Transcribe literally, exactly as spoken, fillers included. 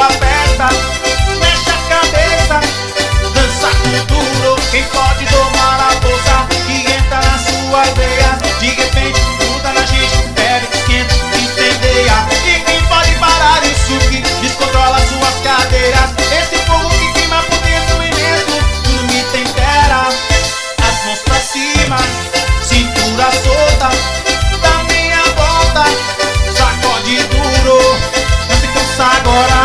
aperta, mexe a cabeça, dança com duro. Quem pode domar a bolsa que entra na sua veia? De repente gruda na gente, pega, esquenta, incendeia. E quem pode parar isso que descontrola suas cadeiras? Esse fogo que queima por dentro imenso, tudo me tempera. As mãos pra cima, cintura solta, dá meia volta, sacode duro, não se cansa agora.